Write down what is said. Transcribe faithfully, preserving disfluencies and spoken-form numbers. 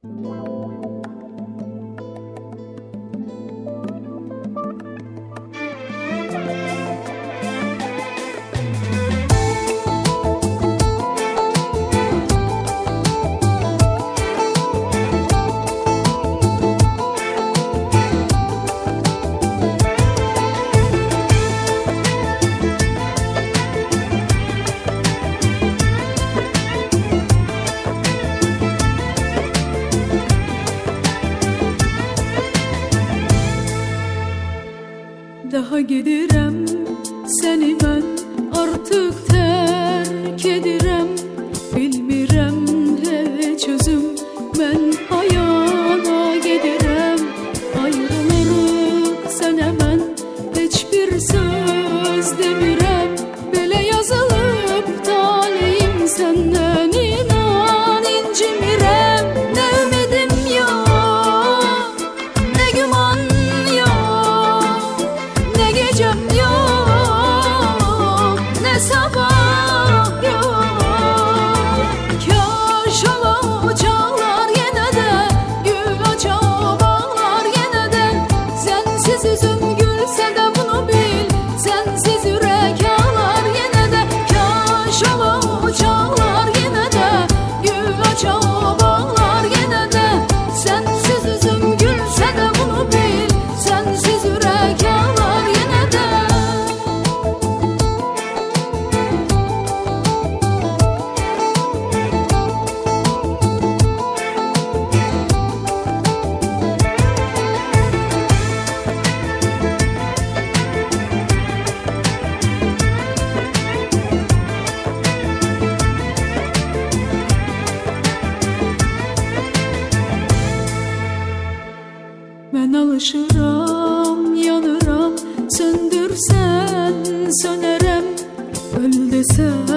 Daha gedirəm səni mən artıq tərk edirəm. Bilmirəm heç özüm mən hayana gedirəm. Ayrılırıq sənə mən heç bir söz demirəm. Belə yazılıb taleyim səndən, inan incimirəm. Nə ümidim yox, nə güman yox, nə gecəm yox, nə sabah yox. Kaş ola uçarlar yenə də, gül açar bağlar yenə də. Sənsiz üzüm gülsə də bunu bil, sənsiz ürək ağlar yenə də. Kaş ola uçarlar yenə də, gül açar bağlar yenə də. Sənsiz üzüm gülsə də bunu bil, sənsiz ürək ağlar yenə də. Mən alışıram, yanıram, söndürsən sönərəm. Öl desən